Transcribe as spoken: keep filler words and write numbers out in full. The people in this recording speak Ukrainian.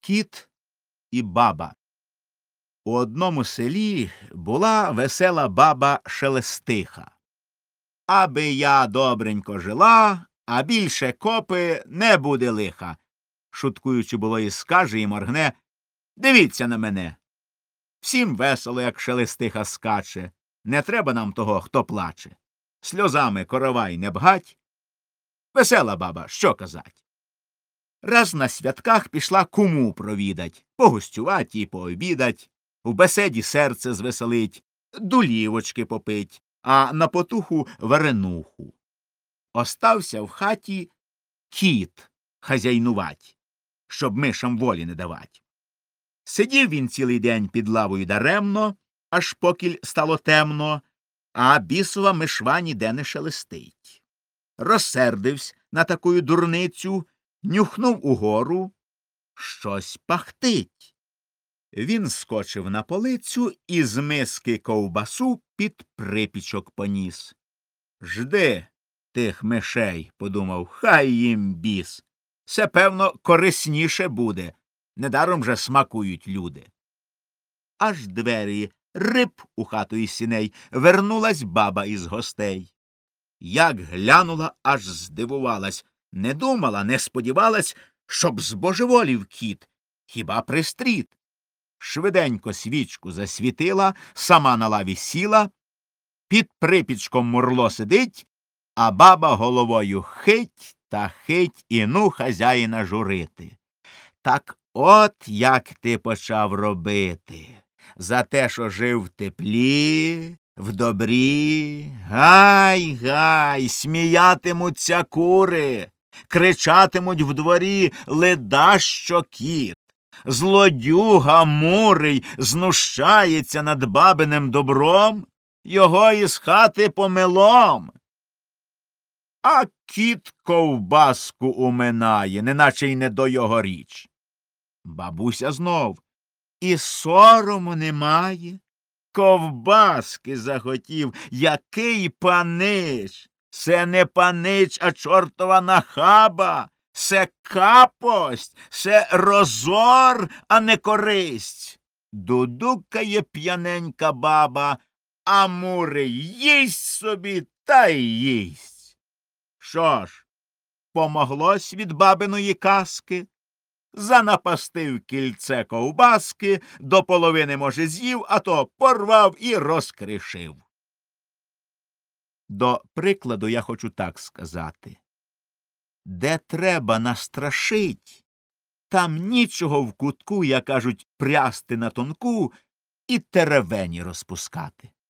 Кіт і баба. У одному селі була весела баба Шелестиха. Аби я добренько жила, а більше копи не буде лиха. Шуткуючи було і скаже, і моргне: дивіться на мене. Всім весело, як Шелестиха скаче. Не треба нам того, хто плаче. Сльозами коровай не бгать. Весела баба, що казать. Раз на святках пішла куму провідать, погостювать і пообідать, в беседі серце звеселить, дулівочки попить, а на потуху варенуху. Остався в хаті кіт хазяйнувать, щоб мишам волі не давать. Сидів він цілий день під лавою даремно, аж покіль стало темно, а бісова мишва ніде не шелестить. Розсердивсь на такую дурницю, нюхнув угору — щось пахтить. Він скочив на полицю і з миски ковбасу під припічок поніс. Жди тих мишей, подумав, хай їм біс. Все, певно, корисніше буде. Недаром же смакують люди. Аж двері рип у хату із сіней, вернулась баба із гостей. Як глянула, аж здивувалась. Не думала, не сподівалась, щоб збожеволів кіт. Хіба пристріт. Швиденько свічку засвітила, сама на лаві сіла, під припічком мурло сидить, а баба головою хить та хить і ну хазяїна журити. Так от як ти почав робити. За те, що жив в теплі, в добрі, гай, гай, сміятимуться кури, кричатимуть в дворі ледащо кіт. Злодюга мурий знущається над бабиним добром, його із хати помилом. А кіт ковбаску уминає, неначе й не до його річ. Бабуся знов: і сорому немає. Ковбаски захотів, який панич. Це не панич, а чортова нахаба. Це капость, це розор, а не користь. Дудукає п'яненька баба, а мурий їсть собі та й їсть. Що ж, помоглось від бабиної казки? Занапастив кільце ковбаски, до половини, може, з'їв, а то порвав і розкришив. До прикладу я хочу так сказати. Де треба настрашить, там нічого в кутку, як кажуть, прясти на тонку і теревені розпускати.